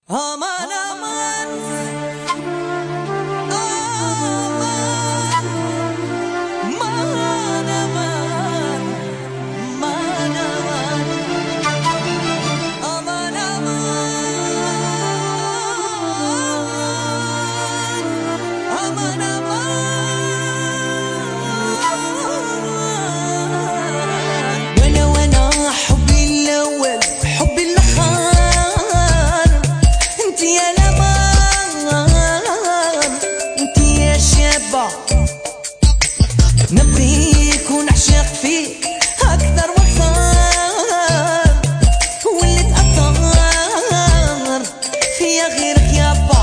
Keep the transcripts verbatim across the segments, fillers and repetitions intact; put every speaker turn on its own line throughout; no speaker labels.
aman aman aman man aman man aman aman aman aman aman وانا وانا حبي الاول حبي الاخر انت يا لمان انت يا شابة نبغيك ونعشق فيك اكثر واكثر واللي تأثر فيا غيرك يابا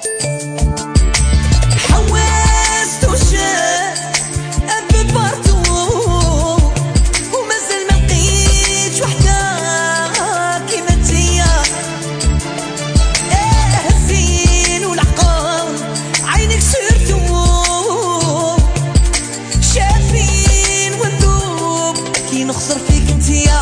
حوست وشاف ابي بارتو ومازال ما لقيتش وحده كيما انتيا ايه الزين والعقل عينك سيرتو شافين وندوب كي نخسر فيك انتيا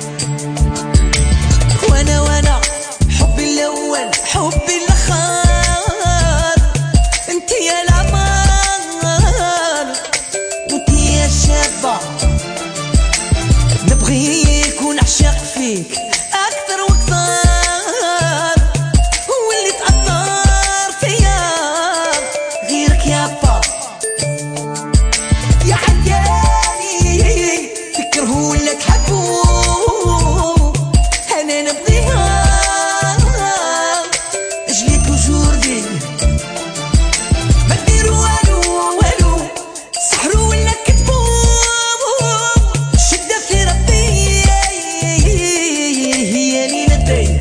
وانا وانا حبي الاول حبي الاخر انت يا العمار وانت يا شابة نبغيك ونعشق فيك اكثر واكثر واللي تأثر فيا غيرك يابا يا عيالي فكرهو ولا تحبو انا نبغيها اجليك وجوردي ما ديرو والو والو سحرو ولا كتبو شدة في ربي هي ليلة الدين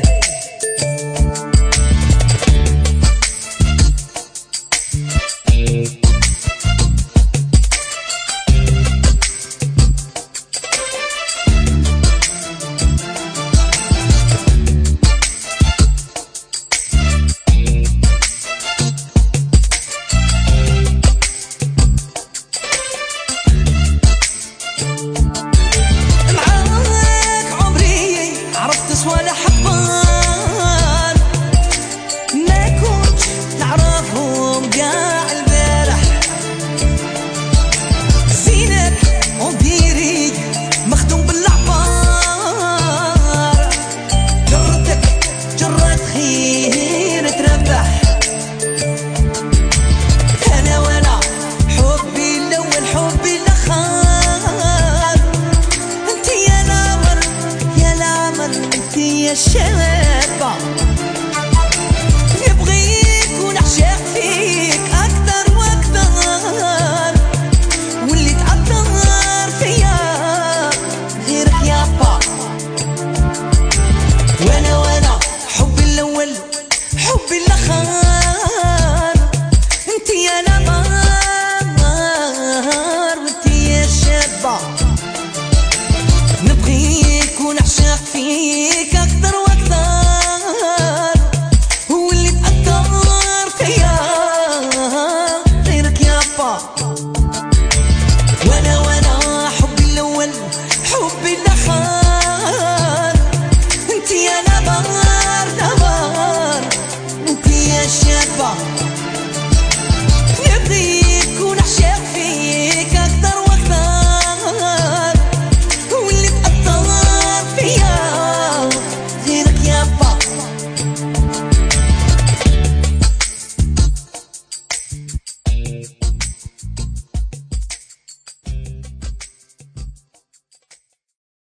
معاك عمري عرفت سوانا حبان ما كنتش نعرفهم قاع البارح زينك انديري مخدوم بالعبار جرتك جرت خير تربح انا وانا حبي الاول حبي الاخر انت يا العمر يا العمر انت يا الشابة نبغيك ونعشق فيك اكثر واكثر واللي تأثر فيا غيرك يابا وانا وانا حبي الاول حبي الاخر انت يا العمر وانت يا الشابة نبغيك ونعشق فيك اكثر واكثر واللي تأثر فيا غيرك يابا وانا وانا حبي الاول حبي الاخر انت يا نبار نبار انت يا شابة